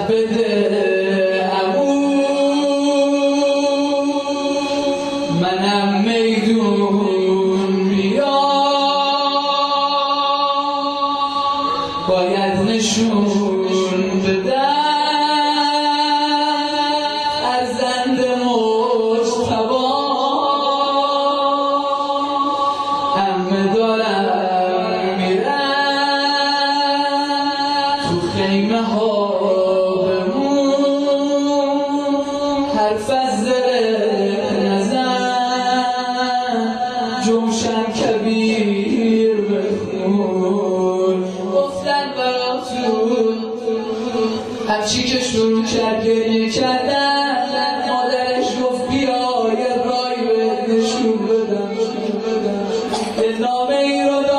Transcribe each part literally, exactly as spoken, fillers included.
بده عمو منم میدون بیا باید نشون بدم ارزند مجتبی همه دارم میرم تو خیمه ها بمون حرف از زره نزن جوشن کبیر بخون گفتن براتون هرچی که شروع کرد گریه کردن مادرش گفت بیا یه رای بهت نشون بدم یه نامه ای رو داد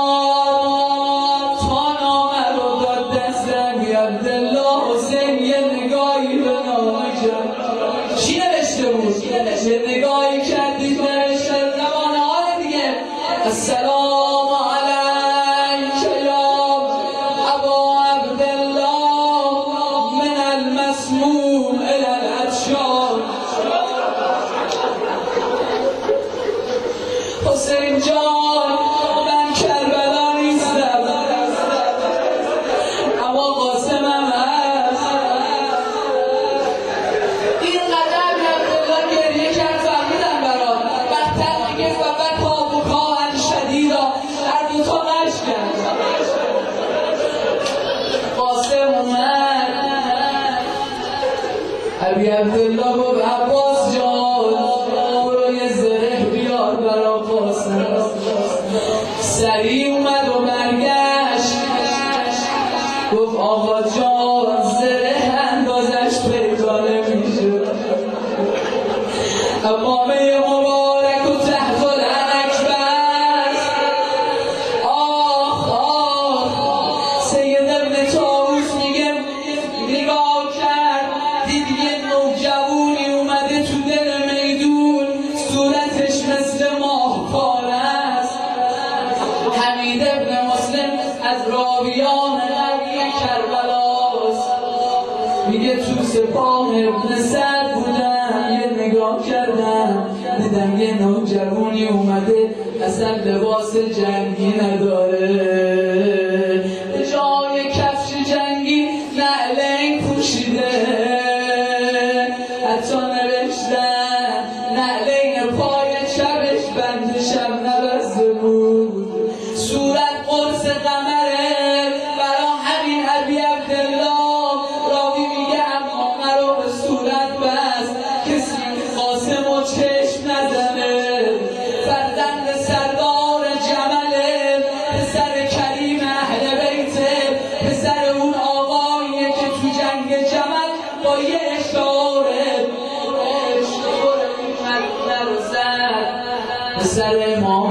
تا نامه رو داد دستم عبدالله حسین یه نگاهی به نامه کرد چی نوشته بود؟ یه نگاهی کردید نوشته زبان حال دیگه السلام علیک یا ابا عبدالله من المسموم الی العطشان حسین جان من کربلا نیستم اما قاسمم هست این قدر عبدالله گریه کرد فهمیدم برام بدتر میگه فقط کابوکا هر شدیدا هر دوتا قش کرد قاسم اومد عبی عبدالله گفت عباس جان برو یه زره بیار برا قاسم سریع اومد و برگشت گفت آقا جان زره اندازش پیدا نمیشه امامه مبارک و تحت العنک بست آخ آخ سید ابن طاووس میگه نگاه کرد دید یه نوجوونی اومده تو دل میدون صورتش مثل ماه‌پاره است حمید ابن مسلم از راویان کربلاست میگه تو سپاه ابن سعد بودم یه نگاه کردم دیدم یه نوجوونی اومده اصلا لباس جنگی نداره به جای کفش جنگی نعلین پوشیده حتی نوشتن نعلین پای چپش بند شب نبسته بود صورت قرص قمره برا همین عبی عبدالله راوی میگه امامه رو به صورت بست کسی قاسم و چشم نزنه فرزند سردار جمله پسر کریم اهل بیته پسر اون آقاییه که تو جنگ جمل با یه اشاره اشاره این مدینه رو زد پسر امام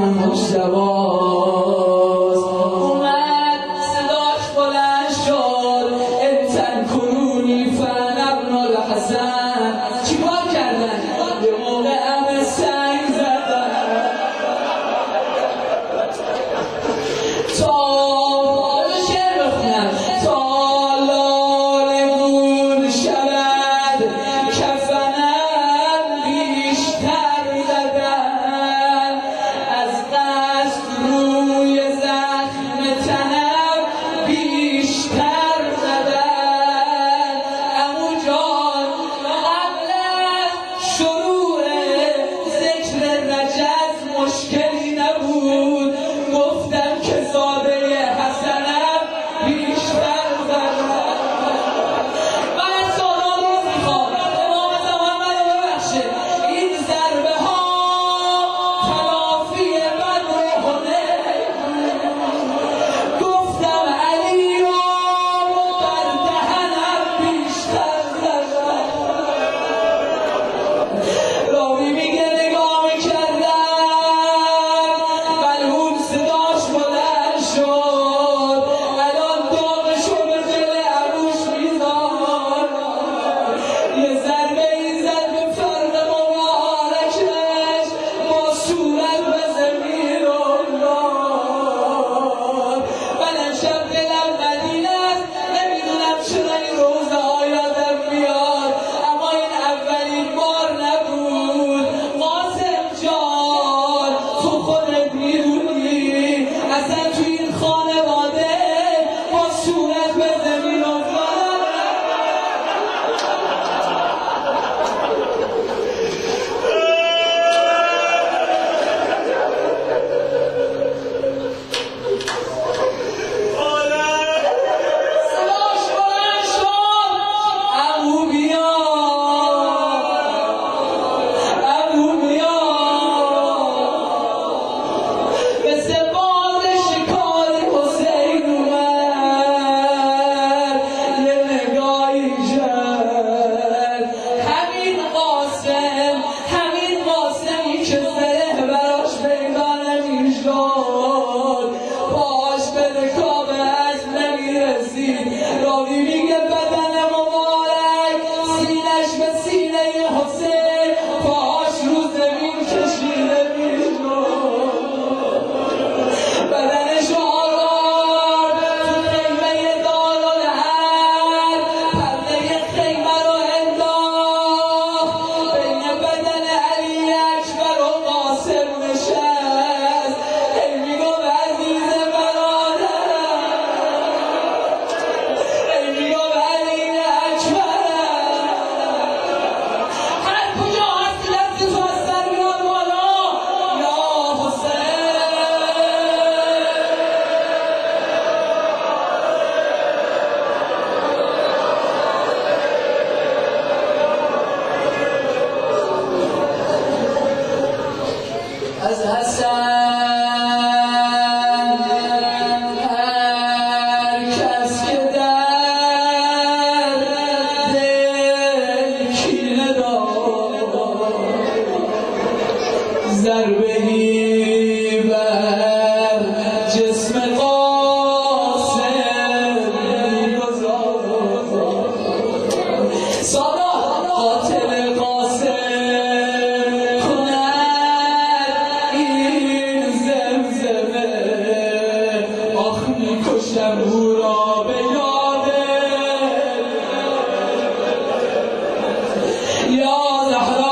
مجتباست اومد صداش بلند شد انتن کنونی فن ابن الحسن چی کار کردن؟ یه موقع همه سنگ زدن تا شعر بخونم تا لالگون شود کفنم بیشتر زدن از قصد روی زخم تنم بیشتر زدن یا زهرا